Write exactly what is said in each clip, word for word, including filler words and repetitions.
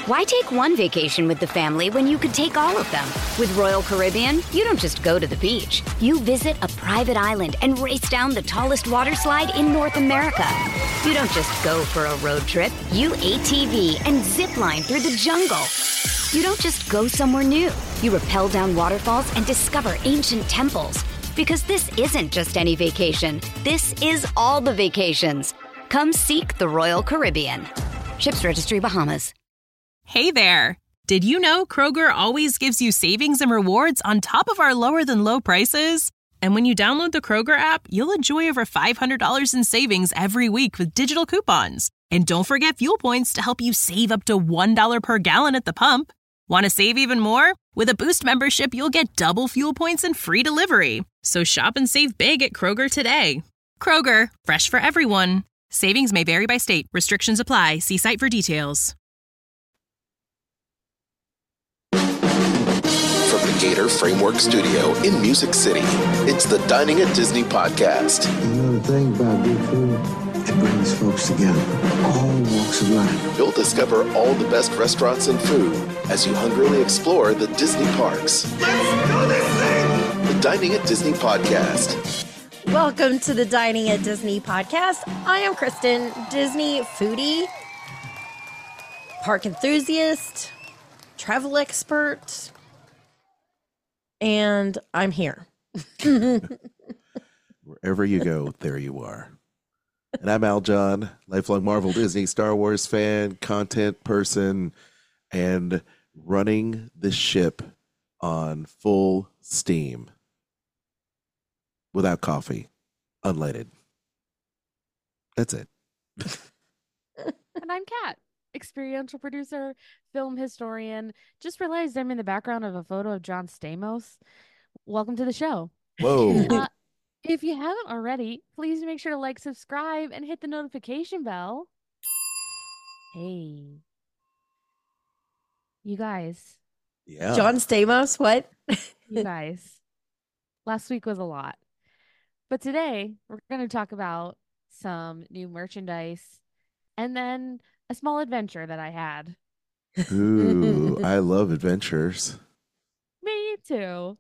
Why take one vacation with the family when you could take all of them? With Royal Caribbean, you don't just go to the beach. You visit a private island and race down the tallest water slide in North America. You don't just go for a road trip. You A T V and zip line through the jungle. You don't just go somewhere new. You rappel down waterfalls and discover ancient temples. Because this isn't just any vacation. This is all the vacations. Come seek the Royal Caribbean. Ships Registry, Bahamas. Hey there! Did you know Kroger always gives you savings and rewards on top of our lower-than-low prices? And when you download the Kroger app, you'll enjoy over five hundred dollars in savings every week with digital coupons. And don't forget fuel points to help you save up to one dollar per gallon at the pump. Want to save even more? With a Boost membership, you'll get double fuel points and free delivery. So shop and save big at Kroger today. Kroger, fresh for everyone. Savings may vary by state. Restrictions apply. See site for details. From the Gator Framework Studio in Music City, it's the Dining at Disney podcast. You know the thing about good food? It brings folks together, all walks of life. You'll discover all the best restaurants and food as you hungrily explore the Disney parks. Let's do this thing! The Dining at Disney podcast. Welcome to the Dining at Disney podcast. I am Kristen, Disney foodie, park enthusiast, travel expert, and I'm here. Wherever you go, there you are. And I'm Al John, lifelong Marvel, Disney, Star Wars fan, content person, and running the ship on full steam without coffee, unleaded. That's it. And I'm Kat, experiential producer, film historian. Just realized I'm in the background of a photo of John Stamos. Welcome to the show. Whoa. Uh, if you haven't already, please make sure to like, subscribe, and hit the notification bell. Hey. You guys. Yeah. John Stamos, what? You guys. Last week was a lot. But today, we're going to talk about some new merchandise and then a small adventure that I had. Ooh, I love adventures. Me too.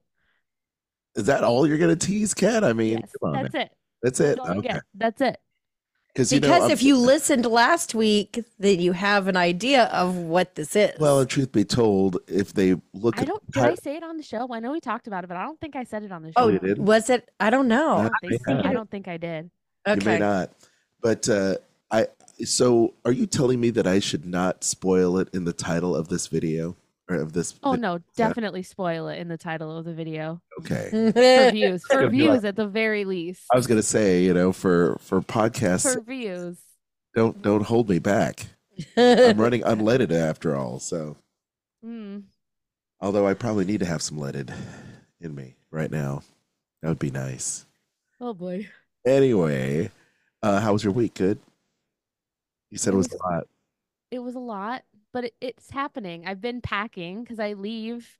Is that all you're going to tease, Kat? I mean, Yes, come on. that's man. it. That's it. That's all you Okay. get. That's it. Because you know, Because I'm- if you listened last week, then you have an idea of what this is. well, and truth be told, if they look I at don't. the Did I ti- say it on the show? I know we talked about it, but I don't think I said it on the show. oh, you did? was it? I don't know. Yeah. They say, I don't think I did. you may Okay. not, but uh, I. So, are you telling me that I should not spoil it in the title of this video or of this? Oh vi- no, definitely spoil it in the title of the video Okay. for views. For gonna be views like- at the very least. I was gonna say, you know, for for podcasts, For views. don't don't hold me back. I'm running unleaded after all. So, Mm. although I probably need to have some leaded in me right now, that would be nice. Oh boy. Anyway, uh, how was your week? Good. You said it It was was- a lot. It was a lot, but it, it's happening. I've been packing because I leave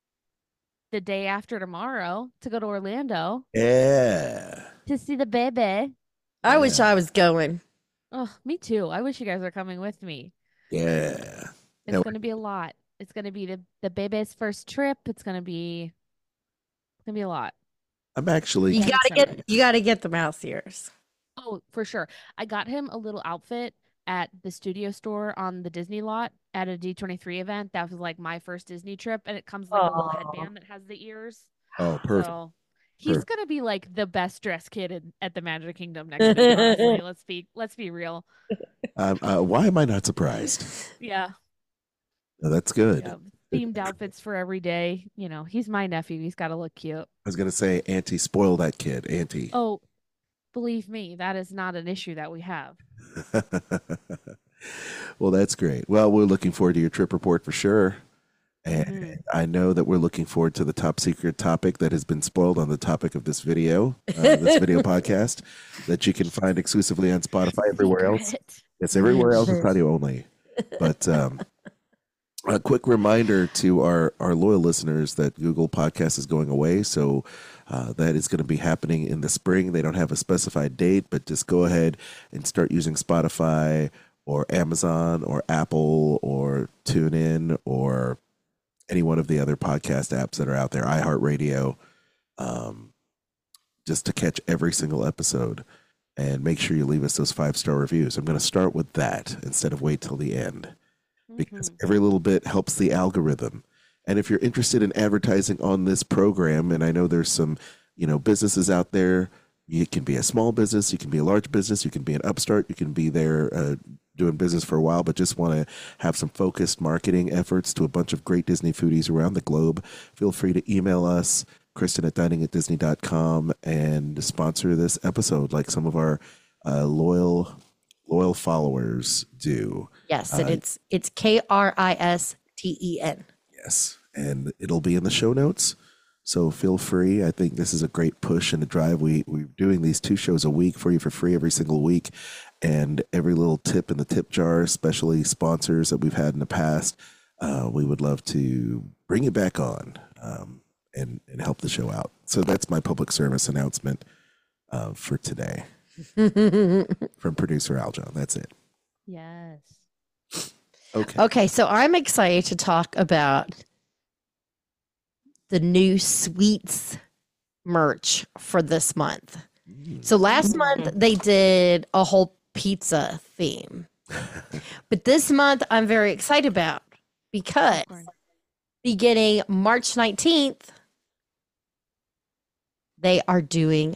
the day after tomorrow to go to Orlando Yeah. to see the baby. I wish Yeah. I was going. Oh, me too. I wish you guys were coming with me. Yeah. It's Yeah, going to be a lot. It's going to be the, the baby's first trip. It's going to be it's going to be a lot. I'm actually. You Yeah. gotta get. You gotta get the mouse ears. Oh, for sure. I got him a little outfit at the studio store on the Disney lot at a D twenty-three event. That was like my first Disney trip, and it comes with like a little Aw. headband that has the ears. Oh, perfect. So he's Perfect. gonna be like the best dressed kid in, at the Magic Kingdom next week. Honestly, let's be let's be real. Um, uh, why am I not surprised? Yeah, No, that's good. yeah. Themed outfits for every day. You know, he's my nephew. He's got to look cute. I was gonna say, Auntie, spoil that kid, Auntie. Oh, believe me, that is not an issue that we have. Well, that's great. Well, we're looking forward to your trip report for sure. And Mhm. I know that we're looking forward to the top secret topic that has been spoiled on the topic of this video, uh, this video podcast that you can find exclusively on Spotify, everywhere else. Secret. It's everywhere else. It's audio only. But um, a quick reminder to our, our loyal listeners that Google Podcast is going away. So uh, that is going to be happening in the spring. They don't have a specified date, but just go ahead and start using Spotify or Amazon or Apple or TuneIn or any one of the other podcast apps that are out there, iHeartRadio, um, just to catch every single episode. And make sure you leave us those five-star reviews. I'm going to start with that instead of wait till the end, because mm-hmm. every little bit helps the algorithm. And if you're interested in advertising on this program, and I know there's some, you know, businesses out there, you can be a small business, you can be a large business, you can be an upstart, you can be there uh, doing business for a while, but just want to have some focused marketing efforts to a bunch of great Disney foodies around the globe. Feel free to email us, Kristen at dining at disney dot com, and sponsor this episode like some of our uh, loyal loyal followers do. Yes, and uh, it's it's K R I S T E N. Yes, and it'll be in the show notes, so feel free. I think this is a great push and a drive. We, we're doing these two shows a week for you for free every single week, and every little tip in the tip jar, especially sponsors that we've had in the past, uh, we would love to bring it back on. Um, And, and help the show out. So that's my public service announcement uh, for today from producer Aljo. That's it. Yes. Okay. Okay. So I'm excited to talk about the new sweets merch for this month. Mm. So last month they did a whole pizza theme, but this month I'm very excited about because beginning March nineteenth, they are doing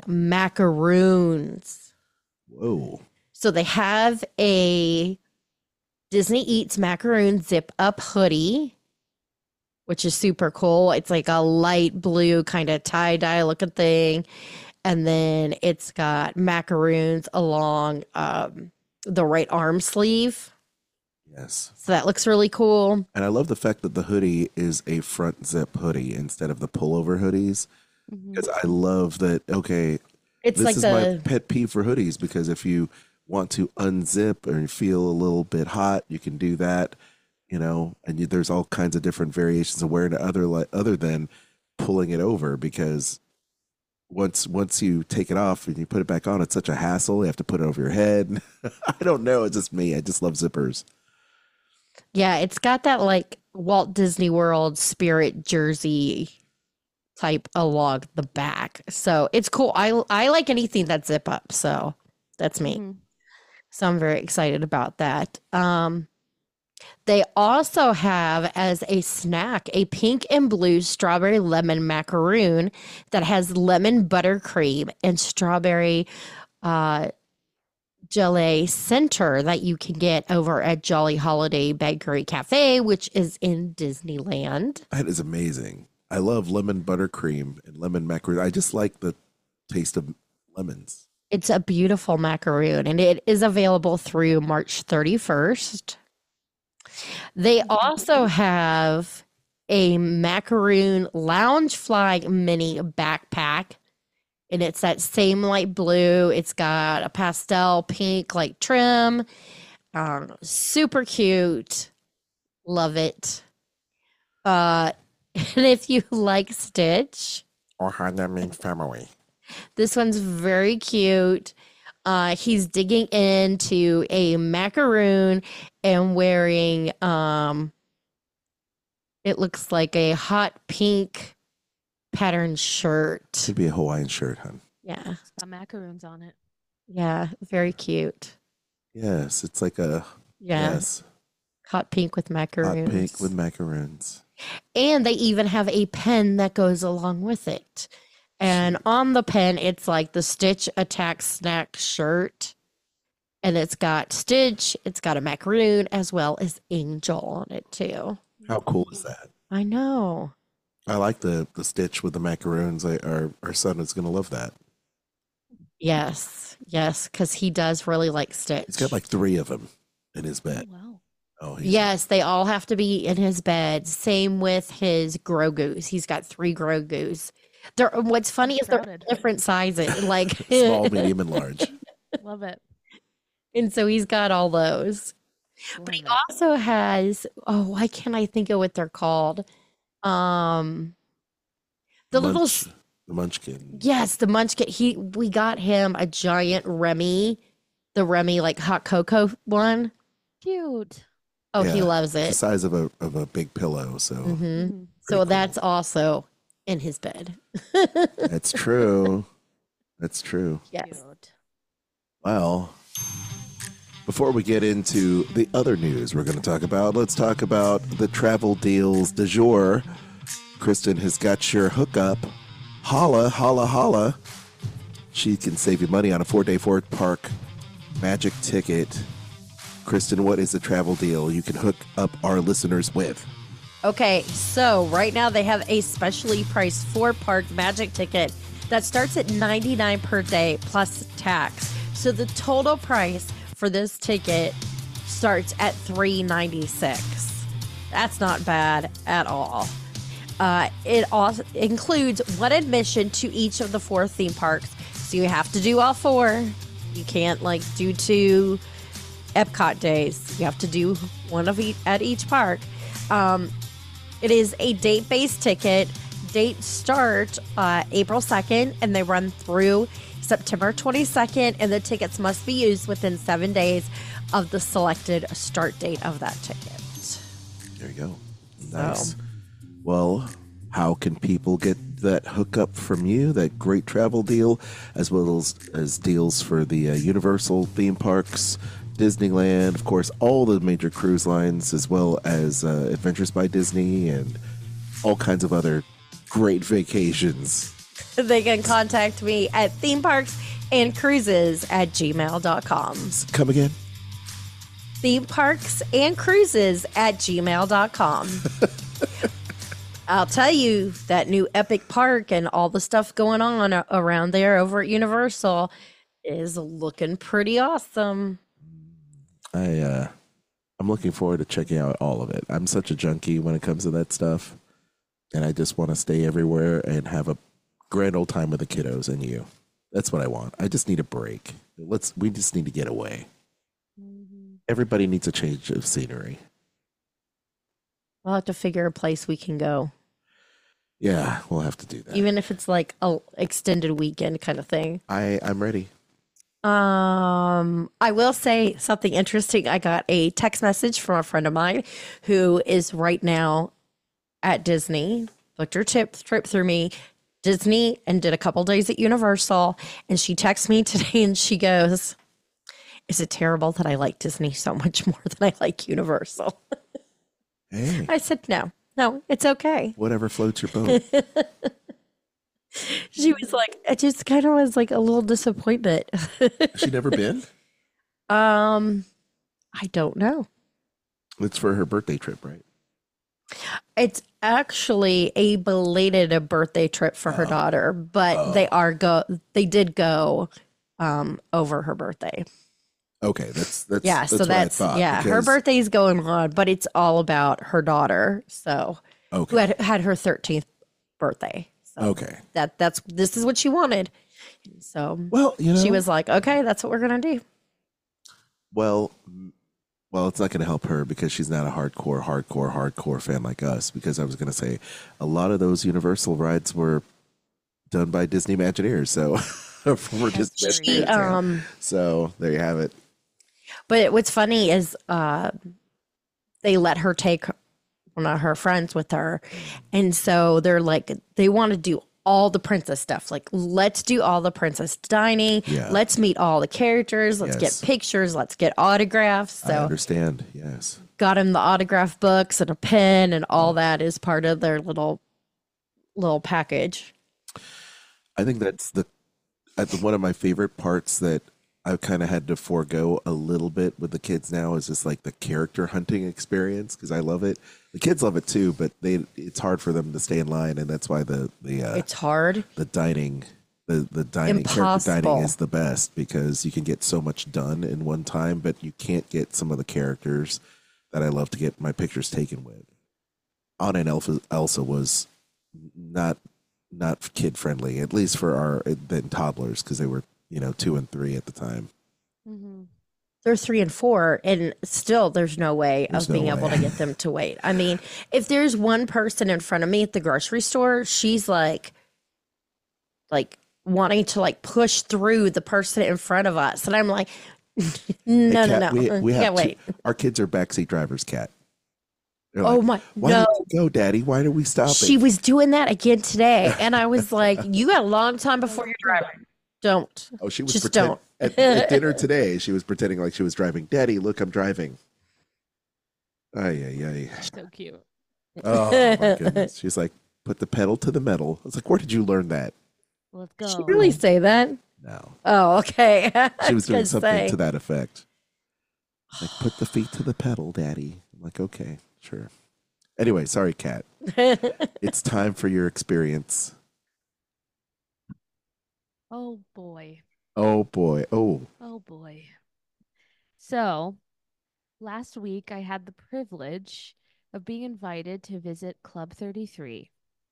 macaroons. Whoa. So they have a Disney Eats macaroon zip up hoodie, which is super cool. It's like a light blue kind of tie-dye looking thing. And then it's got macaroons along um, the right arm sleeve. Yes. So that looks really cool. And I love the fact that the hoodie is a front zip hoodie instead of the pullover hoodies. Because I love that, okay, it's this like is the... my pet peeve for hoodies, because if you want to unzip or you feel a little bit hot, you can do that, you know, and you, there's all kinds of different variations of wearing it other, like, other than pulling it over, because once once you take it off and you put it back on, it's such a hassle. You have to put it over your head. I don't know. It's just me. I just love zippers. Yeah, it's got that like Walt Disney World spirit jersey type along the back. So it's cool. I I like anything that zip up. So that's me. Mm-hmm. So I'm very excited about that. Um, they also have as a snack a pink and blue strawberry lemon macaroon that has lemon buttercream and strawberry uh, gelée center that you can get over at Jolly Holiday Bakery Cafe, which is in Disneyland. That is amazing. I love lemon buttercream and lemon macaroon. I just like the taste of lemons. It's a beautiful macaroon, and it is available through March thirty-first. They also have a macaroon Loungefly mini backpack, and it's that same light blue. It's got a pastel pink like trim. Um, super cute. Love it. Uh, and if you like Stitch or Hanami family, this one's very cute. Uh, he's digging into a macaroon and wearing, um, it looks like a hot pink patterned shirt. Could be a Hawaiian shirt, hun. Yeah. It's got macaroons on it. Yeah, very cute. Yes, it's like a, yeah. yes. Hot pink with macaroons. Hot pink with macaroons. And they even have a pen that goes along with it. And on the pen, it's like the Stitch Attack Snack shirt. And it's got Stitch, it's got a macaroon, as well as Angel on it, too. How cool is that? I know. I like the, the Stitch with the macaroons. I, our, our son is going to love that. Yes, yes, because he does really like Stitch. He's got like three of them in his bed. Oh, wow. Oh, yes, they all have to be in his bed. Same with his Grogu's. He's got three Grogu's. They're, what's funny is they're different sizes, like small, medium, and large. Love it. And so he's got all those. Love but he it. also has, oh, why can't I think of what they're called? Um, the Munch, little, the Munchkin. Yes, the Munchkin. He, we got him a giant Remy, the Remy like hot cocoa one. Cute. Oh, he Yeah, loves the it. size of a of a big pillow. So hmm So that's also in his bed. that's true. That's true. Yes. Well, before we get into the other news we're going to talk about, let's talk about the travel deals du jour. Kristen has got your hookup. Holla, holla, holla. She can save you money on a four-day Fort Park Magic ticket. Kristen, what is the travel deal you can hook up our listeners with? Okay, so right now they have a specially priced Fort Park Magic ticket that starts at ninety-nine dollars per day plus tax. So the total price for this ticket starts at three hundred ninety-six dollars. That's not bad at all. Uh, it also includes one admission to each of the four theme parks. So you have to do all four. You can't like do two Epcot days. You have to do one of each at each park. Um, it is a date-based ticket. Dates start uh, April second and they run through September twenty-second, and the tickets must be used within seven days of the selected start date of that ticket. There you go. Nice. So. Well, how can people get that hookup from you, that great travel deal, as well as, as deals for the uh, Universal theme parks, Disneyland, of course, all the major cruise lines, as well as uh, Adventures by Disney and all kinds of other great vacations? They can contact me at theme parks and cruises at gmail dot com. Come again? Theme parks and cruises at gmail dot com. I'll tell you, that new Epic Park and all the stuff going on around there over at Universal is looking pretty awesome. I, uh, I'm looking forward to checking out all of it. I'm such a junkie when it comes to that stuff. And I just want to stay everywhere and have a grand old time with the kiddos and you. That's what I want. I just need a break. Let's. We just need to get away. Mm-hmm. Everybody needs a change of scenery. We'll have to figure a place we can go. Yeah, we'll have to do that. Even if it's like a extended weekend kind of thing. I, I'm ready. Um, I will say something interesting. I got a text message from a friend of mine who is right now at Disney, booked her trip, trip through me, Disney, and did a couple days at Universal. And she texts me today and she goes, is it terrible that I like Disney so much more than I like Universal? Hey. I said, no, no, it's okay. Whatever floats your boat. She was like, it just kind of was like a little disappointment. She never been? Um, I don't know. It's for her birthday trip, right? It's actually a belated birthday trip for her oh. daughter, but oh. they are go. They did go um, over her birthday. Okay, that's that's yeah. That's so what that's I thought, yeah. because... Her birthday's going on, but it's all about her daughter. So okay. who had had her thirteenth birthday. So okay, that that's this is what she wanted. So well, you know, she was like, okay, that's what we're gonna do. Well. Well, it's not going to help her because she's not a hardcore, hardcore, hardcore fan like us. Because I was going to say a lot of those Universal rides were done by Disney Imagineers. So, former Disney Imagineers. Um, so there you have it. But what's funny is uh, they let her take one of her friends with her. And so they're like, they want to do all the princess stuff. Like, let's do all the princess dining. Yeah. Let's meet all the characters. Let's yes. get pictures. Let's get autographs. So I understand. Yes. Got him the autograph books and a pen and all that is part of their little, little package. I think that's the, uh, one of my favorite parts that I've kind of had to forego a little bit with the kids now is just like the character hunting experience. Cause I love it. The kids love it too, but they it's hard for them to stay in line, and that's why the the uh, it's hard. The dining, the the dining Impossible. character dining is the best because you can get so much done in one time, but you can't get some of the characters that I love to get my pictures taken with. Anna and Elsa, Elsa was not not kid friendly, at least for our then toddlers, because they were you know two and three at the time. Mm-hmm. They're three and four, and still there's no way there's of being no able to get them to wait. I mean, if there's one person in front of me at the grocery store, she's like, like wanting to like push through the person in front of us. And I'm like, No, Hey, no, Kat, no. We, we have yeah, two- wait. our kids are backseat drivers, Kat. They're Oh like, my, Why no. did you go, Daddy? Why did we stop She it? was doing that again today. And I was like, you got a long time before you're driving. Don't. Oh, she was Just pretend- don't. at, at dinner today. She was pretending like she was driving. Daddy, look, I'm driving. Ay, ay, ay. So cute. Oh my goodness. She's like, put the pedal to the metal. I was like, where did you learn that? Let's Did she go. really say that? No. Oh, okay. She was doing Gonna something say. to that effect. Like, put the feet to the pedal, Daddy. I'm like, okay, sure. Anyway, sorry, Kat. It's time for your experience. Oh boy. Oh boy. Oh. Oh boy. So, last week I had the privilege of being invited to visit Club thirty-three,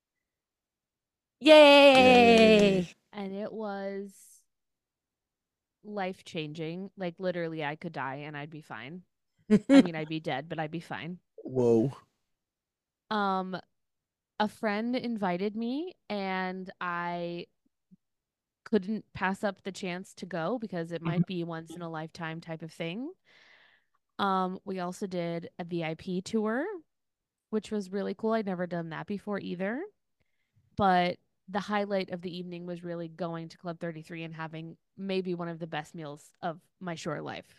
Yay. and it was life-changing. Like literally I could die and I'd be fine. I mean, I'd be dead, but I'd be fine. Whoa. Um, a friend invited me and I couldn't pass up the chance to go because it might be once in a lifetime type of thing. Um, we also did a V I P tour, which was really cool. I'd never done that before either. But the highlight of the evening was really going to Club thirty-three and having maybe one of the best meals of my short life.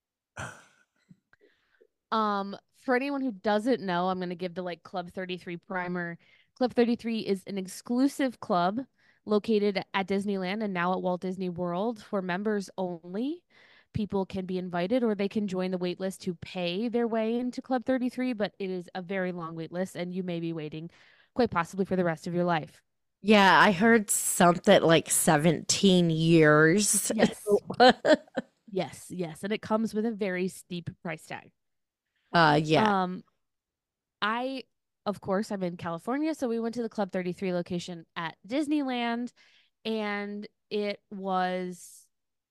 Um, for anyone who doesn't know, I'm going to give the like Club thirty-three primer. Club thirty-three is an exclusive club located at Disneyland and now at Walt Disney World for members only. People can be invited or they can join the wait list to pay their way into Club thirty-three, but it is a very long wait list and you may be waiting quite possibly for the rest of your life. Yeah, I heard something like seventeen years. Yes. Yes, yes. And it comes with a very steep price tag. uh, yeah. Um, I, of course, I'm in California, so we went to the Club thirty-three location at Disneyland, and it was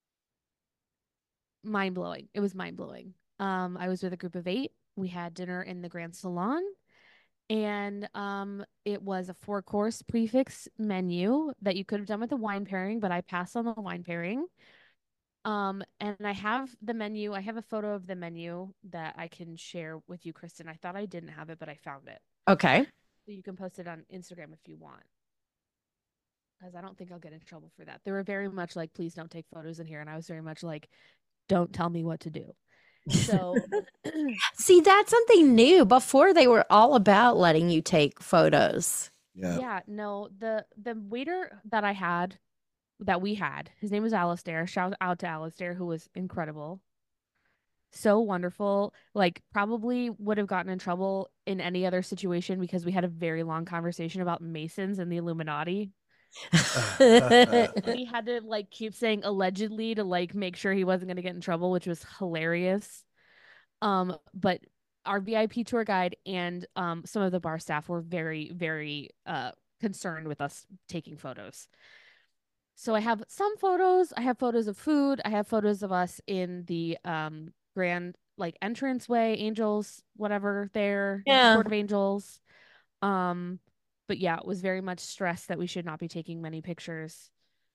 mind blowing. It was mind blowing. Um, I was with a group of eight. We had dinner in the Grand Salon, and um, it was a four course prefix menu that you could have done with a wine pairing, but I passed on the wine pairing. Um, and I have the menu. I have a photo of the menu that I can share with you, Kristen. I thought I didn't have it, but I found it. Okay. So you can post it on Instagram if you want. Because I don't think I'll get in trouble for that. They were very much like, please don't take photos in here. And I was very much like, don't tell me what to do. So See, that's something new. Before they were all about letting you take photos. Yeah. yeah, no, the the waiter that I had, that we had, his name was Alistair. Shout out to Alistair, who was incredible. So wonderful. Like, probably would have gotten in trouble in any other situation because we had a very long conversation about Masons and the Illuminati. And he had to like keep saying allegedly to like make sure he wasn't going to get in trouble, which was hilarious. Um, but our V I P tour guide and um some of the bar staff were very, very uh concerned with us taking photos. So I have some photos. I have photos of food. I have photos of us in the um grand like entranceway, angels, whatever there, Yeah. Court of Angels. Um, but yeah, it was very much stressed that we should not be taking many pictures.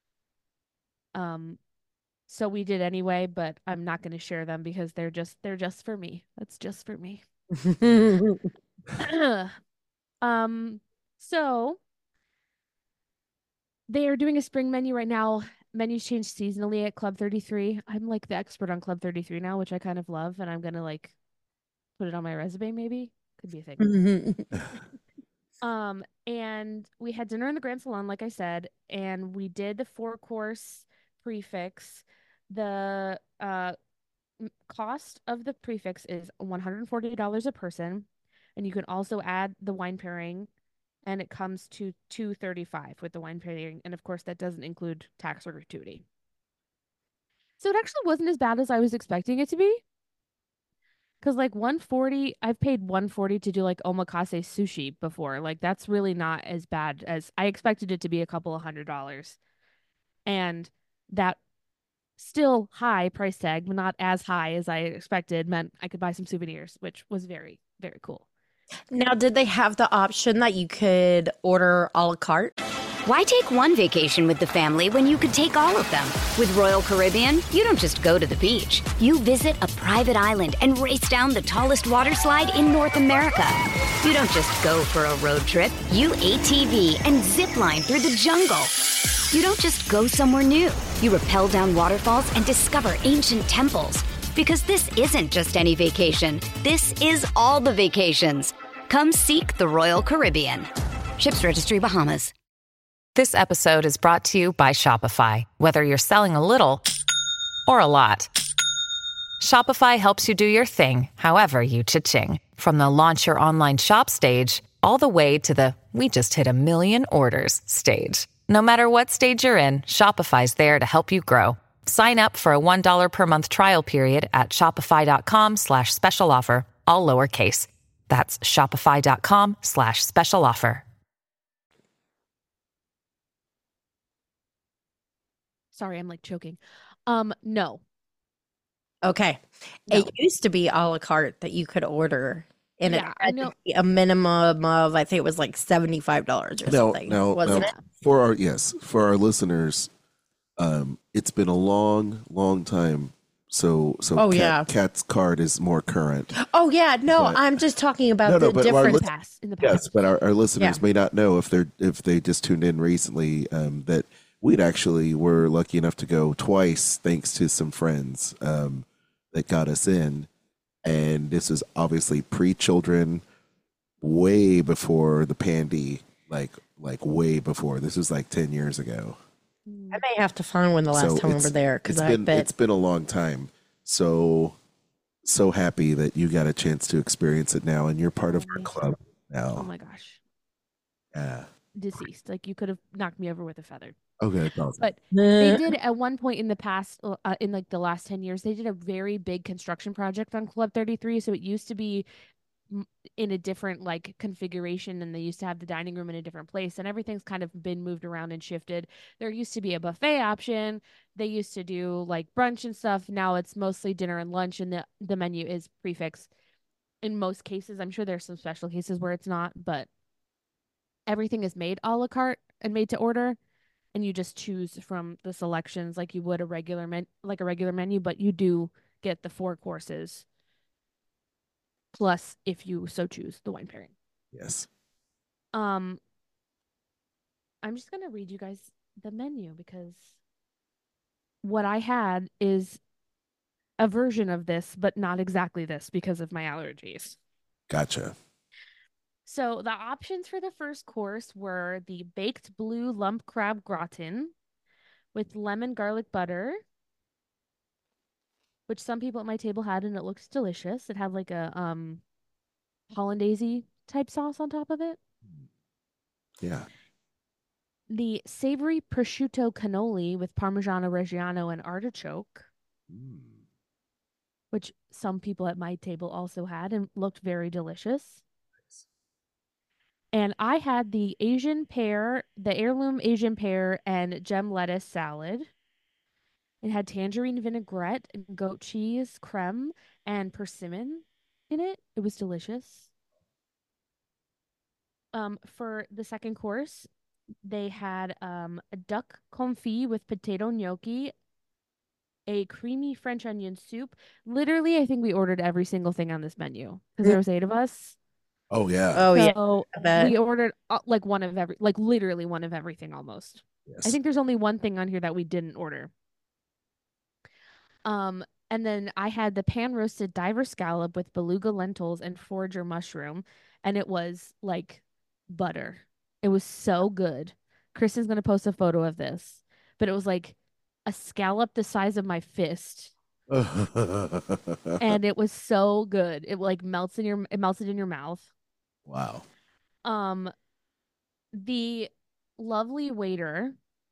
Um, so we did anyway, but I'm not going to share them because they're just they're just for me. That's just for me. um, so they are doing a spring menu right now. Menus change seasonally at Club thirty-three. I'm like the expert on Club thirty-three now, which I kind of love, and I'm gonna like put it on my resume maybe. Could be a thing. Um, and we had dinner in the Grand Salon, like I said, and we did the four course prefix. The uh m- cost of the prefix is one hundred forty dollars a person, and you can also add the wine pairing, and it comes to two hundred thirty-five dollars with the wine pairing, and of course that doesn't include tax or gratuity. So it actually wasn't as bad as I was expecting it to be. Cause like one hundred forty dollars, I've paid one hundred forty dollars to do like omakase sushi before. Like that's really not as bad as I expected it to be, a couple of hundred dollars. And that still high price tag, but not as high as I expected, meant I could buy some souvenirs, which was very, very cool. Now, did they have the option that you could order a la carte? Why take one vacation with the family when you could take all of them? With Royal Caribbean, you don't just go to the beach. You visit a private island and race down the tallest water slide in North America. You don't just go for a road trip. You A T V and zip line through the jungle. You don't just go somewhere new. You rappel down waterfalls and discover ancient temples. Because this isn't just any vacation. This is all the vacations. Come seek the Royal Caribbean. Ships Registry, Bahamas. This episode is brought to you by Shopify. Whether you're selling a little or a lot, Shopify helps you do your thing, however you cha-ching. From the launch your online shop stage, all the way to the we just hit a million orders stage. No matter what stage you're in, Shopify's there to help you grow. Sign up for a one dollar per month trial period at shopify.com slash special offer, all lowercase. That's shopify.com slash special offer. Sorry, I'm like choking. Um, no. Okay. No. It used to be a la carte that you could order, and Yeah, it I had know. to be a minimum of, I think it was like seventy-five dollars or Now, something. now, wasn't now, it? for our yes, for our listeners, um, it's been a long, long time. So, so Oh, Kat, yeah. Kat's card is more current. Oh, yeah. No, But- I'm just talking about No, no, the but our difference. lis- Past in the past. Yes, but our, our listeners Yeah. may not know if they're if they just tuned in recently um, that we'd actually were lucky enough to go twice thanks to some friends um, that got us in, and this is obviously pre-children, way before the pandy, like like way before. This was like ten years ago. I may have to find one the last So time we it's- were there because it's I been bet. it's been a long time. So so happy that you got a chance to experience it now, and you're part of our Yes. club now. Oh my gosh. Yeah. Deceased. Like you could have knocked me over with a feather. Okay, that's awesome. But they did at one point in the past, uh, uh, in like the last ten years, they did a very big construction project on Club thirty-three. So it used to be m- in a different like configuration, and they used to have the dining room in a different place, and everything's kind of been moved around and shifted. There used to be a buffet option. They used to do like brunch and stuff. Now it's mostly dinner and lunch, and the, the menu is prefix in most cases. I'm sure there's some special cases where it's not, but everything is made a la carte and made to order. And you just choose from the selections like you would a regular men like a regular menu, but you do get the four courses. Plus, if you so choose, the wine pairing. Yes. Um, I'm just gonna read you guys the menu because what I had is a version of this, but not exactly this because of my allergies. Gotcha. So the options for the first course were the baked blue lump crab gratin with lemon garlic butter, which some people at my table had, and it looks delicious. It had like a um hollandaise type sauce on top of it. Yeah. The savory prosciutto cannoli with Parmigiano Reggiano and artichoke, Mm. which some people at my table also had and looked very delicious. And I had the Asian pear, the heirloom Asian pear and gem lettuce salad. It had tangerine vinaigrette and goat cheese, creme, and persimmon in it. It was delicious. Um, for the second course, they had um a duck confit with potato gnocchi, a creamy French onion soup. Literally, I think we ordered every single thing on this menu because there was eight of us. Oh yeah. Oh, yeah. So I bet. we ordered uh, like one of every, like literally one of everything almost. Yes. I think there's only one thing on here that we didn't order. Um, and then I had the pan roasted diver scallop with beluga lentils and forager mushroom, and it was like butter. It was so good. Kristen's gonna post a photo of this, but it was like a scallop the size of my fist, and it was so good. It like melts in your, it melted in your mouth. Wow. Um, the lovely waiter,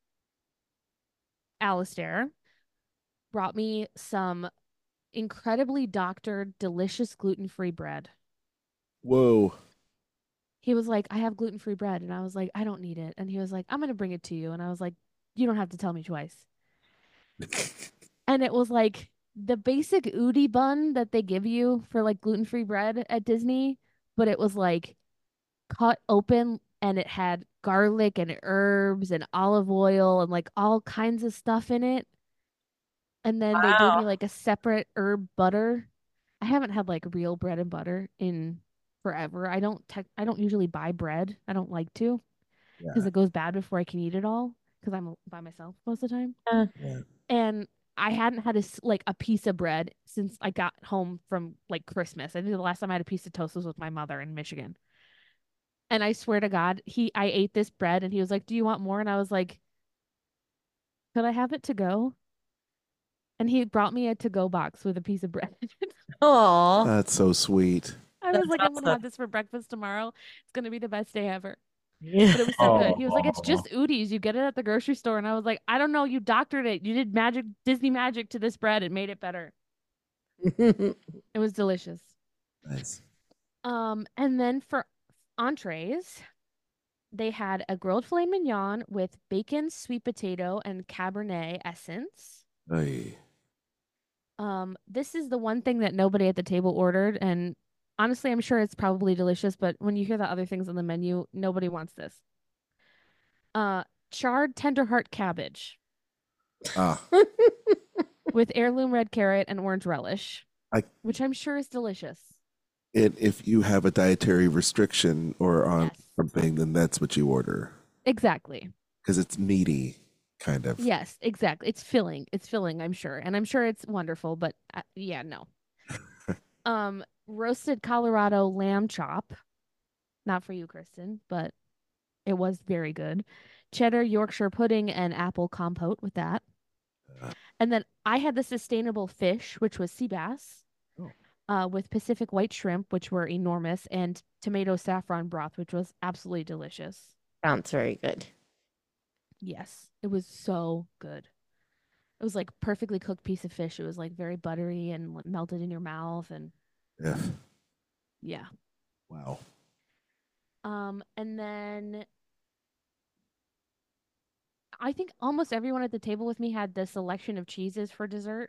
Alistair, brought me some incredibly doctored, delicious gluten-free bread. Whoa. He was like, I have gluten-free bread. And I was like, I don't need it. And he was like, I'm going to bring it to you. And I was like, you don't have to tell me twice. And it was like the basic Udi bun that they give you for like gluten-free bread at Disney, but it was like cut open and it had garlic and herbs and olive oil and like all kinds of stuff in it. And then they gave me Wow. like a separate herb butter. I haven't had like real bread and butter in forever. I don't tech I don't usually buy bread. I don't like to because Yeah. it goes bad before I can eat it all because I'm by myself most of the time. Uh, Yeah. And I hadn't had a s- like a piece of bread since I got home from like Christmas. I think the last time I had a piece of toast was with my mother in Michigan. And I swear to God, he I ate this bread and he was like, "Do you want more?" And I was like, "Could I have it to go?" And he brought me a to go box with a piece of bread. Aw. That's so sweet. I was That's like, I'm gonna awesome. have this for breakfast tomorrow. It's gonna be the best day ever. Yeah. But it was so good. He was like, it's just Udi's. You get it at the grocery store. And I was like, I don't know. You doctored it. You did magic, Disney magic to this bread. It made it better. It was delicious. Nice. Um, and then for entrees, they had a grilled filet mignon with bacon, sweet potato, and Cabernet essence. Ay. Um, this is the one thing that nobody at the table ordered, and honestly, I'm sure it's probably delicious, but when you hear the other things on the menu, nobody wants this. Uh, charred tender heart cabbage Ah, with heirloom red carrot and orange relish, I- which I'm sure is delicious. and if you have a dietary restriction or on Yes. something, then that's what you order Exactly. because it's meaty, kind of. Yes, exactly. It's filling. It's filling, I'm sure. And I'm sure it's wonderful, but uh, yeah, no. Um, roasted Colorado lamb chop. Not for you, Kristen, but it was very good. Cheddar Yorkshire pudding and apple compote with that. And then I had the sustainable fish, which was sea bass, Oh. uh, with Pacific white shrimp, which were enormous, and tomato saffron broth, which was absolutely delicious. Sounds very good. Yes, it was so good. It was like perfectly cooked piece of fish. It was like very buttery and like, melted in your mouth, and Yeah. yeah. Wow. Um, and then I think almost everyone at the table with me had the selection of cheeses for dessert,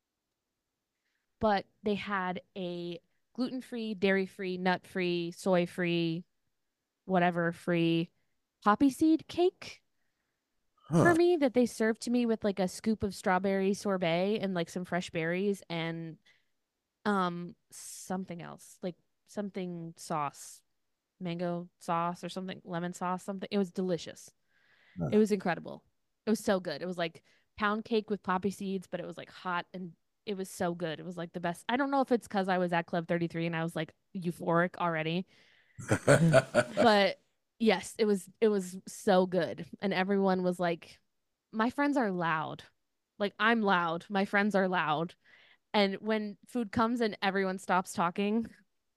but they had a gluten-free, dairy-free, nut-free, soy-free, whatever free poppy seed cake for Huh. me that they served to me with like a scoop of strawberry sorbet and like some fresh berries and um something else, like something sauce, mango sauce or something, lemon sauce, something. It was delicious. Huh. It was incredible. It was so good. It was like pound cake with poppy seeds, but it was like hot and it was so good. It was like the best. I don't know if it's because I was at Club thirty-three and I was like euphoric already, but yes, it was it was so good. And everyone was like, my friends are loud. Like I'm loud. My friends are loud. And when food comes and everyone stops talking,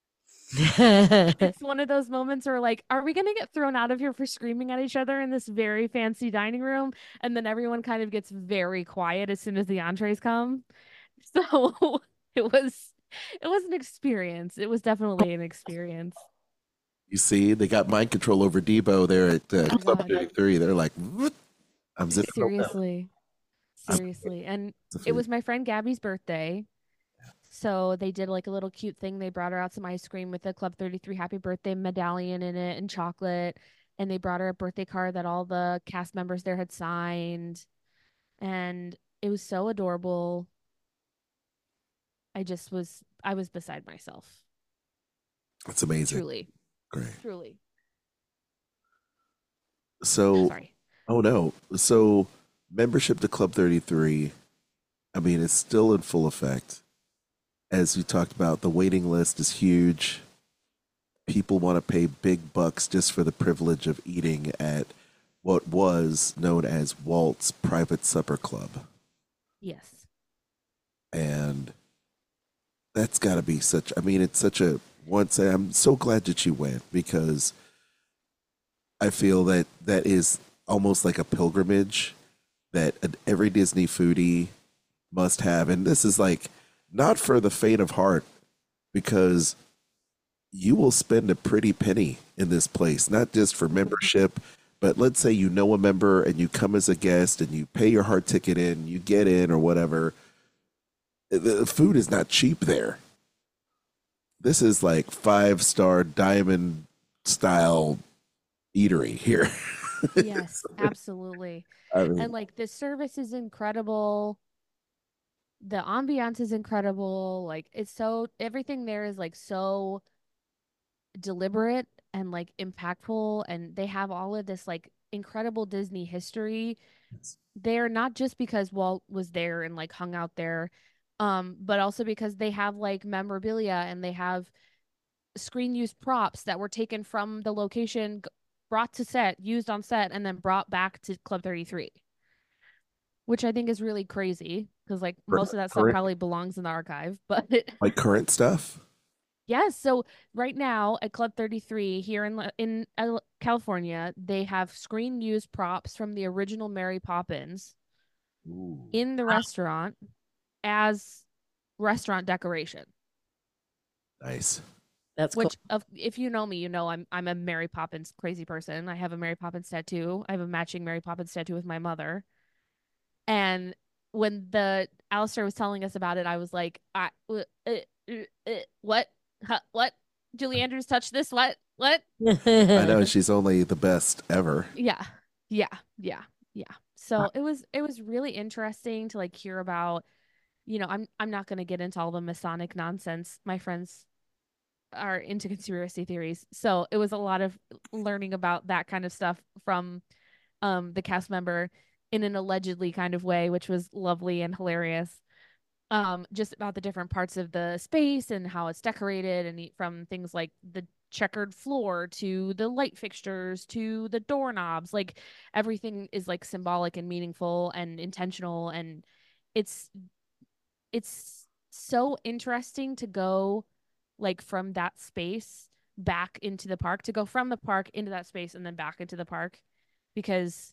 it's one of those moments where like, are we gonna get thrown out of here for screaming at each other in this very fancy dining room? And then everyone kind of gets very quiet as soon as the entrees come. So it was it was an experience. It was definitely an experience. You see, they got mind control over Debo there at uh, Oh, Club God. thirty-three. They're like, "What? I'm zipping over." Seriously. Seriously. And It's a it food. was my friend Gabby's birthday. So they did like a little cute thing. They brought her out some ice cream with a Club thirty-three happy birthday medallion in it and chocolate. And they brought her a birthday card that all the cast members there had signed. And it was so adorable. I just was, I was beside myself. It's amazing. Truly. Great. Truly. So, Sorry. oh no. So, membership to Club thirty-three, I mean, it's still in full effect. As we talked about, the waiting list is huge. People want to pay big bucks just for the privilege of eating at what was known as Walt's Private Supper Club. Yes. And that's got to be such, I mean, it's such a, once, I'm so glad that you went because I feel that that is almost like a pilgrimage that an- every Disney foodie must have. And this is like not for the faint of heart because you will spend a pretty penny in this place, not just for membership, but let's say you know a member and you come as a guest and you pay your heart ticket in, you get in or whatever. The food is not cheap there. This is like five star diamond style, eatery here. Yes, absolutely. I mean, And like the service is incredible. The ambiance is incredible. Like it's so everything there is like so deliberate and like impactful, and they have all of this like incredible Disney history there, not just because Walt was there and like hung out there, um, but also because they have like memorabilia and they have screen used props that were taken from the location, g- brought to set, used on set, and then brought back to Club thirty-three, which I think is really crazy because like most of that stuff current, probably belongs in the archive. But like current stuff. yes, so right now at Club thirty-three here in La- in L- California, they have screen used props from the original Mary Poppins Ooh. in the restaurant as restaurant decoration. Nice. That's cool. Which, of, if you know me, you know I'm I'm a Mary Poppins crazy person. I have a Mary Poppins tattoo. I have a matching Mary Poppins tattoo with my mother. And when the Alistair was telling us about it, I was like, I, uh, uh, uh, uh, what? Huh, what? Julie Andrews touched this? What? What? I know she's only the best ever. Yeah, yeah, yeah, yeah. So it was it was really interesting to like hear about. You know, I'm I'm not going to get into all the Masonic nonsense. My friends are into conspiracy theories, so it was a lot of learning about that kind of stuff from um the cast member in an allegedly kind of way, which was lovely and hilarious. Um, just about the different parts of the space and how it's decorated, and e- from things like the checkered floor to the light fixtures to the doorknobs, like everything is like symbolic and meaningful and intentional, and it's it's so interesting to go like from that space back into the park, to go from the park into that space and then back into the park, because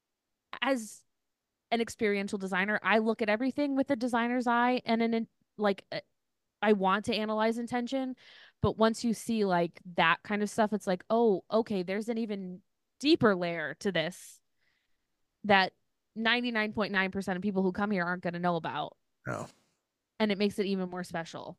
as an experiential designer, I look at everything with a designer's eye and an in, like uh, I want to analyze intention, but once you see like that kind of stuff, it's like, oh, okay, there's an even deeper layer to this that ninety-nine point nine percent of people who come here aren't going to know about. No. And it makes it even more special.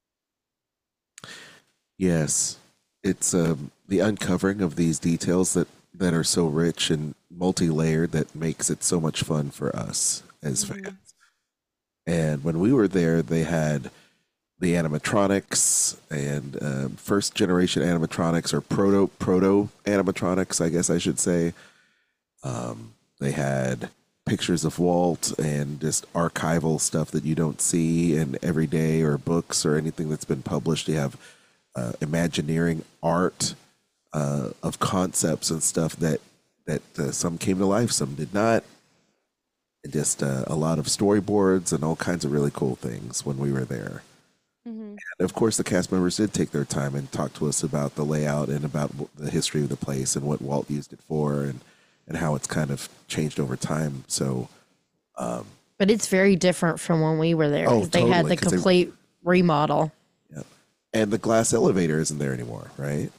Yes, it's um, the uncovering of these details that that are so rich and multi-layered that makes it so much fun for us as Mhm. fans. And when we were there, they had the animatronics and um, first generation animatronics, or proto proto animatronics, I guess I should say. Um, they had pictures of Walt and just archival stuff that you don't see in everyday or books or anything that's been published. You have uh, Imagineering art uh, of concepts and stuff that that uh, some came to life, some did not. And just uh, a lot of storyboards and all kinds of really cool things when we were there. Mm-hmm. And of course, the cast members did take their time and talk to us about the layout and about the history of the place and what Walt used it for, and and how it's kind of changed over time. So, um, But it's very different from when we were there. Oh, 'Cause they had totally, the 'cause they- complete remodel. yeah. And the glass elevator isn't there anymore, right?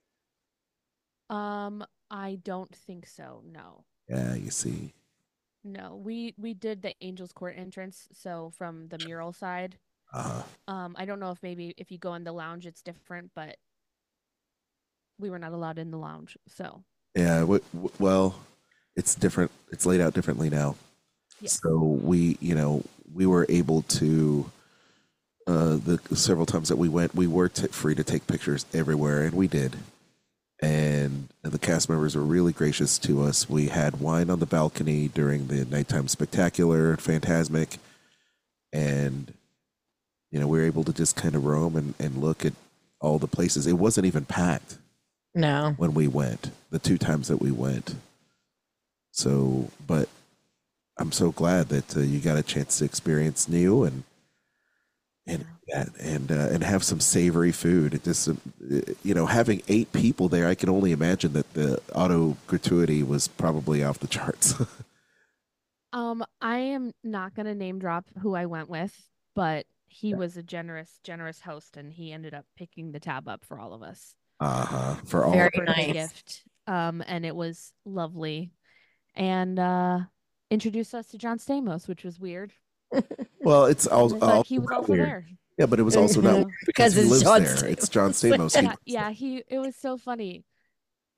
Um, I don't think so. No. Yeah, you see. No, we we did the Angels Court entrance, so from the mural side. Uh, Um, I don't know if maybe if you go in the lounge it's different, but we were not allowed in the lounge. So, yeah, w- w- well, it's different. It's laid out differently now. yeah. So we, you know, we were able to, uh, the several times that we went, we were t- free to take pictures everywhere, and we did. And the cast members were really gracious to us. We had wine on the balcony during the nighttime spectacular, Phantasmic, and you know, we were able to just kind of roam and, and look at all the places. It wasn't even packed No. when we went, the two times that we went. So, but I'm so glad that uh, you got a chance to experience new and and and and, uh, and have some savory food. It just, uh, you know, having eight people there, I can only imagine that the auto gratuity was probably off the charts. Um, I am not gonna name drop who I went with, but he was a generous, generous host, and he ended up picking the tab up for all of us. Uh huh. For all Very of it. Birthday nice. gift. Um, and it was lovely, and uh, introduced us to John Stamos, which was weird. Well, it's all, But all he was also weird. there. Yeah, but it was also not Mhm. weird because Because he it's lives John there. It's John Stamos. Stamos. He Yeah, lives yeah, he. It was so funny.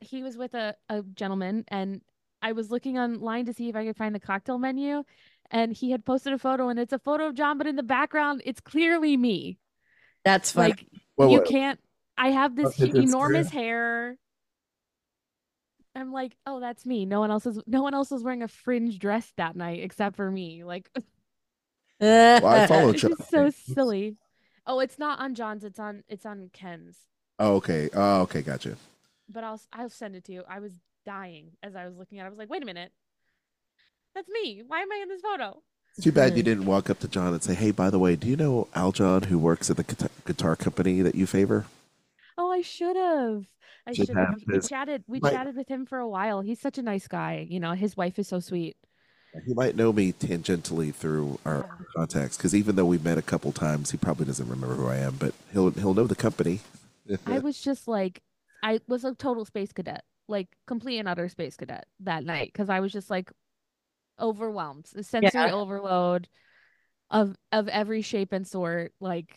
he was with a, a gentleman, and I was looking online to see if I could find the cocktail menu, and he had posted a photo, and it's a photo of John, but in the background, it's clearly me. That's funny. Like Well, you what- can't. I have this Is it enormous Instagram? hair. I'm like, oh, that's me. No one else is. No one else was wearing a fringe dress that night except for me. Like, Well, I follow it's John. just so silly. Oh, it's not on John's. It's on. It's on Ken's. Oh, okay. Oh, okay. Gotcha. But I'll I'll send it to you. I was dying as I was looking at it. I was like, wait a minute. That's me. Why am I in this photo? Too bad you didn't walk up to John and say, "Hey, by the way, do you know Al John who works at the guitar, guitar company that you favor?" Oh, I should have. I Should should have. have We this- chatted. We Might- chatted with him for a while. He's such a nice guy. You know, his wife is so sweet. He might know me tangentially through our Yeah. contacts because even though we've met a couple times, he probably doesn't remember who I am, but he'll he'll know the company. I was just like, I was a total space cadet, like complete and utter space cadet that night because I was just like overwhelmed, the sensory Yeah. overload of of every shape and sort. Like,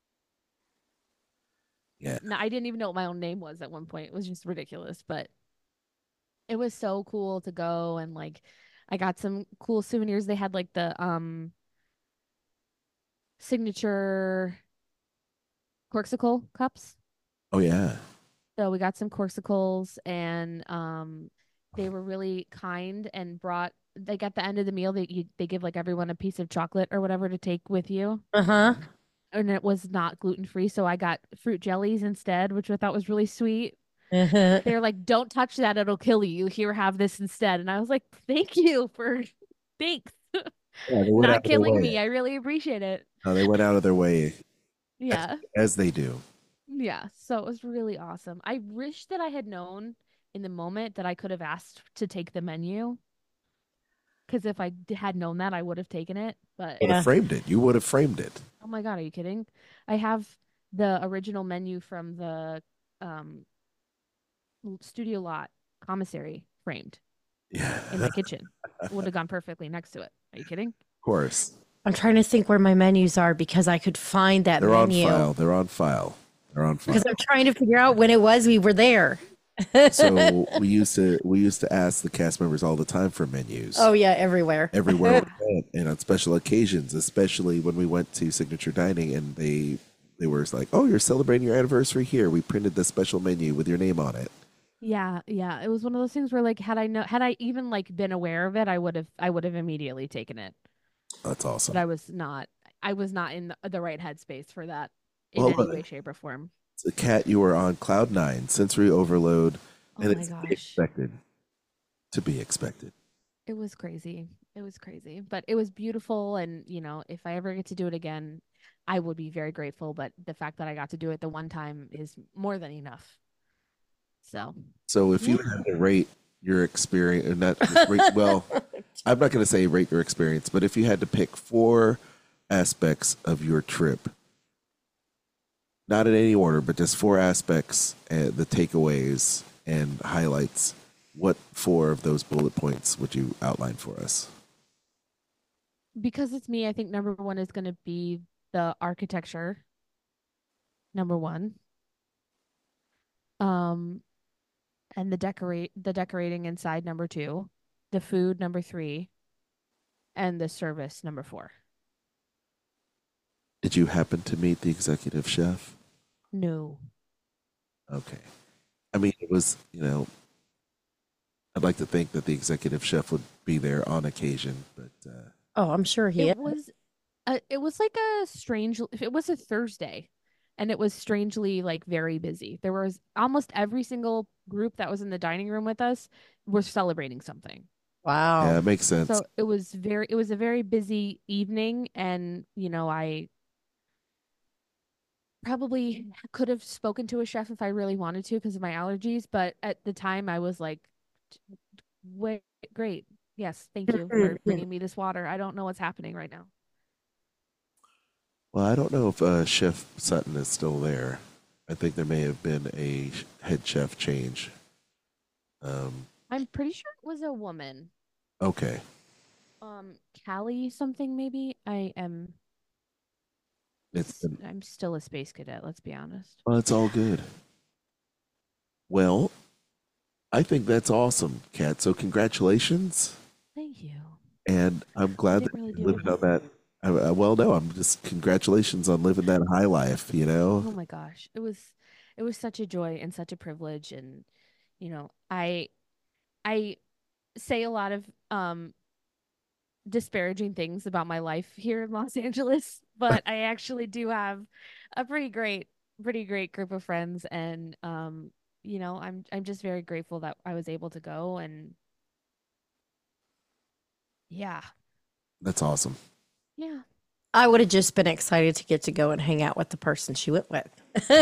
Yeah. no, I didn't even know what my own name was at one point. It was just ridiculous, but it was so cool to go and like, I got some cool souvenirs. They had like the um signature Corksicle cups. Oh yeah. So we got some Corsicles, and um, they were really kind and brought. Like at the end of the meal, they you, they give like everyone a piece of chocolate or whatever to take with you, Uh huh. and it was not gluten free. So I got fruit jellies instead, which I thought was really sweet. Uh-huh. They're like, "Don't touch that; it'll kill you. Here, have this instead." And I was like, "Thank you for, thanks, Yeah, they went out not of their killing way. me. I really appreciate it." No, they went out of their way Yeah. as they do. Yeah, so it was really awesome. I wish that I had known in the moment that I could have asked to take the menu. Because if I d- had known that, I would have taken it. But Would Yeah. have framed it. You would have framed it. oh my God, are you kidding? I have the original menu from the um l- studio lot commissary framed Yeah, in my kitchen. It would have gone perfectly next to it. Are you kidding? of course. I'm trying to think where my menus are because I could find that They're menu. on file. They're on file. They're on file. Because I'm trying to figure out when it was we were there. So we used to we used to ask the cast members all the time for menus. Oh yeah, everywhere. Everywhere we went, and on special occasions, especially when we went to Signature Dining, and they they were like, "Oh, you're celebrating your anniversary here. We printed this special menu with your name on it." Yeah, yeah. It was one of those things where like had I know had I even like been aware of it, I would have I would have immediately taken it. That's awesome. But I was not. I was not in the, the right headspace for that in Well, any look, way, shape, or form. So, Kat, you were on cloud nine, sensory overload, Oh and my it's to be gosh. expected. To be expected. It was crazy. It was crazy, but it was beautiful. And you know, if I ever get to do it again, I would be very grateful. But the fact that I got to do it the one time is more than enough. So So, if you Yeah. had to rate your experience, and not just rate, well, I'm not going to say rate your experience, but if you had to pick four aspects of your trip, not in any order, but just four aspects, uh, the takeaways and highlights, what four of those bullet points would you outline for us? because it's me, I think number one is going to be the architecture. Number one. Um, and the decorate the decorating inside number two, the food number three, and the service number four. Did you happen to meet the executive chef? No. Okay. I mean, it was, you know, I'd like to think that the executive chef would be there on occasion, but uh, Oh, I'm sure he It is. was a, it was like a strange it was a Thursday, and it was strangely like very busy. There was almost every single group that was in the dining room with us was celebrating something. Wow. yeah, it makes sense. So it was very it was a very busy evening, and you know, I probably could have spoken to a chef if I really wanted to because of my allergies, but at the time I was like, wait, great. Yes, thank you for bringing me this water. I don't know what's happening right now. Well, I don't know if uh, Chef Sutton is still there. I think there may have been a sh- head chef change. Um, I'm pretty sure it was a woman. okay. Um, Callie something maybe. I am. It's been, I'm still a space cadet. Let's be honest. well, it's all good. Well, I think that's awesome, Kat. So congratulations. Thank you. And I'm glad Didn't that really you're do living it. on that. I, I- well, no, I'm just congratulations on living that high life, you Oh know? my gosh. It was it was such a joy and such a privilege, and you know, I I say a lot of um disparaging things about my life here in Los Angeles, but I actually do have a pretty great pretty great group of friends, and um you know, I'm I'm just very grateful that I was able to go, and yeah. That's awesome. Yeah. I would have just been excited to get to go and hang out with the person she went with.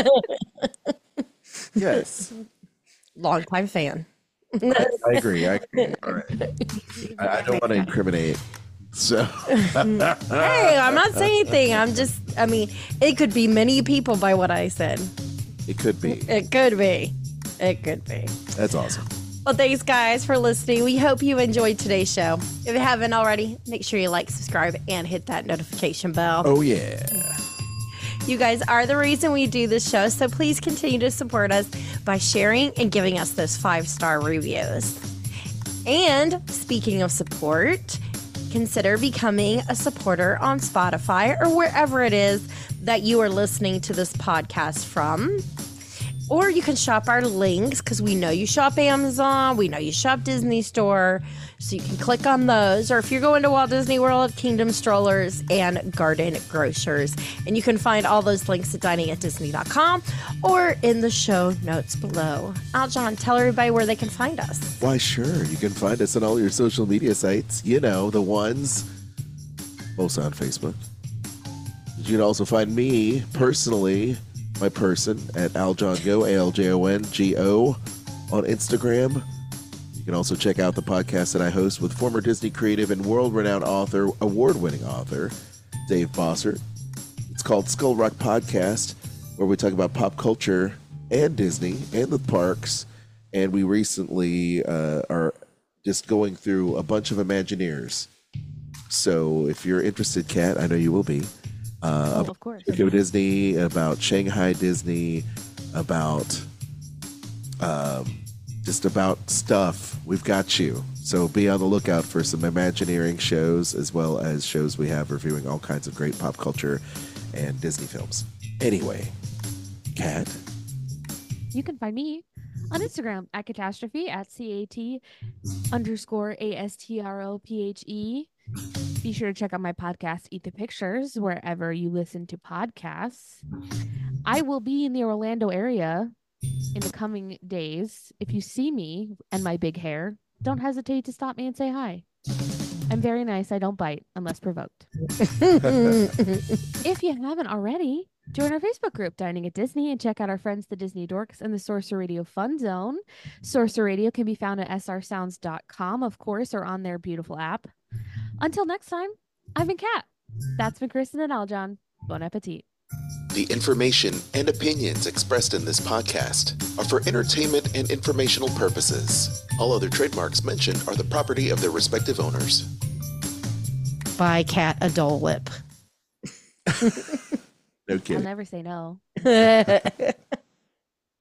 Yes. Longtime fan. I, I agree. I agree. All right. I, I don't want to incriminate. So, Hey, I'm not saying anything. I'm just, I mean, it could be many people by what I said. it could be. It could be. It could be. That's awesome. Well, thanks, guys, for listening. We hope you enjoyed today's show. If you haven't already, make sure you like, subscribe, and hit that notification bell. Oh, yeah. You guys are the reason we do this show, so please continue to support us by sharing and giving us those five-star reviews. And speaking of support, consider becoming a supporter on Spotify or wherever it is that you are listening to this podcast from. Or you can shop our links because we know you shop Amazon, we know you shop Disney Store, so you can click on those. Or if you're going to Walt Disney World, Kingdom Strollers, and Garden Grocers. And you can find all those links at dining at disney dot com or in the show notes below. Aljon, tell everybody where they can find us. Why, sure. You can find us on all your social media sites. You know, the ones, mostly on Facebook. You can also find me personally, my person, at AlJonGo, A L J O N G O, on Instagram. You can also check out the podcast that I host with former Disney creative and world-renowned author, award-winning author, Dave Bossert. It's called Skull Rock Podcast, where we talk about pop culture and Disney and the parks. And we recently uh, are just going through a bunch of Imagineers. So if you're interested, Kat, I know you will be. Uh, Oh, of course. Tokyo Disney, about Shanghai Disney, about um, just about stuff. We've got you. So be on the lookout for some Imagineering shows, as well as shows we have reviewing all kinds of great pop culture and Disney films. Anyway, Kat, You can find me on Instagram at catastrophe at C A T underscore A S T R O P H E. Be sure to check out my podcast, Eat the Pictures, wherever you listen to podcasts. I will be in the Orlando area in the coming days. If you see me and my big hair, don't hesitate to stop me and say hi. I'm very nice. I don't bite unless provoked. If you haven't already, join our Facebook group, Dining at Disney, and check out our friends, the Disney Dorks and the Sorcerer Radio Fun Zone. Sorcerer Radio can be found at S R sounds dot com, of course, or on their beautiful app. Until next time, I've been Kat. That's been Kristen and Aljon. Bon appetit. The information and opinions expressed in this podcast are for entertainment and informational purposes. All other trademarks mentioned are the property of their respective owners. By Cat a Dole Whip. no I'll kidding. never say no.